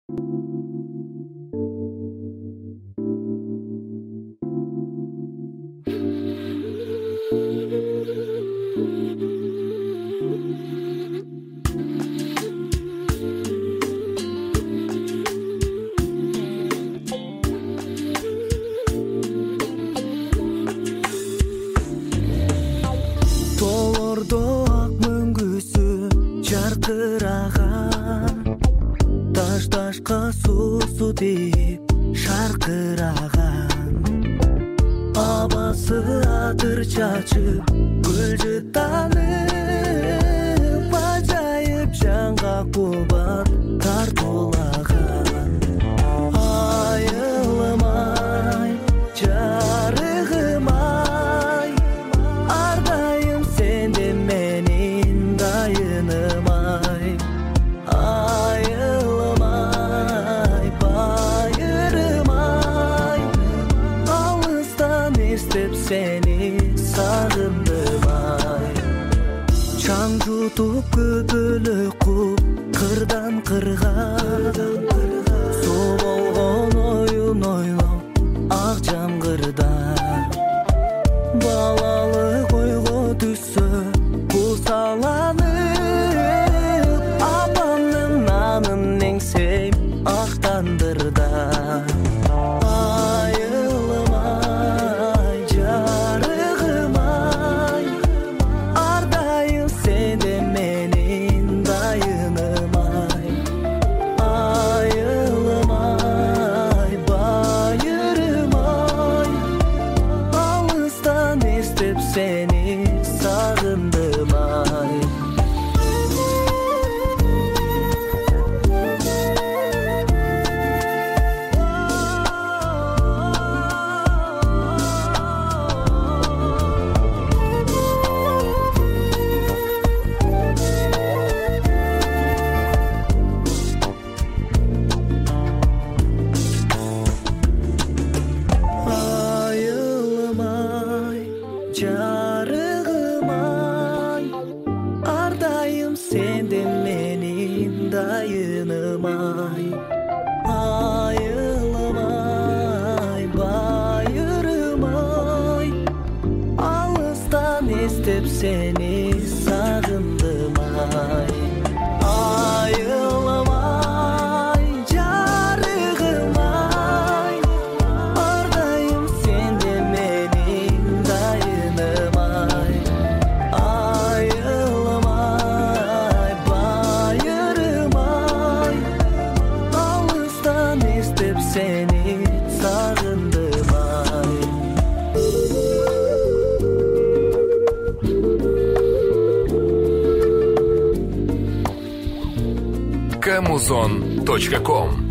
Толордо ак мөңгүсү жаркыраган, таш-ташка суу тийип шаркыраган. Абасы атыр чачып гүл жытанып, ажайып жанга кубат тартуулаган. Айылым-ай, жарыгым-ай, ардайым сенде менин дайыным-ай. Айылым-ай, байырым-ай, алыстан эстеп сени сагындым-ай. Чаң жутуп көпөлөк куп кырдан кырга, суу болгон оюн ойлоп ак жамгырда. Балалык ойго түссө кусаланып, апамдын нанын эңсейм актандырда. Айылым-ай, жарыгым-ай, ардайым сенде менин дайыным-ай. Айылым-ай, байырым-ай, алыстан эстеп сени сагындым-ай. Айылым-ай, жарыгым-ай, ардайым сенде менин дайыным-ай. Айылым-ай, байырым-ай, алыстан эстеп сени сагындым-ай. Айылым-ай, жарыгым-ай, ардайым сенде менин дайыным-ай. Айылым-ай, байырым-ай, алыстан эстеп сени сагындым-ай. Камузон.ком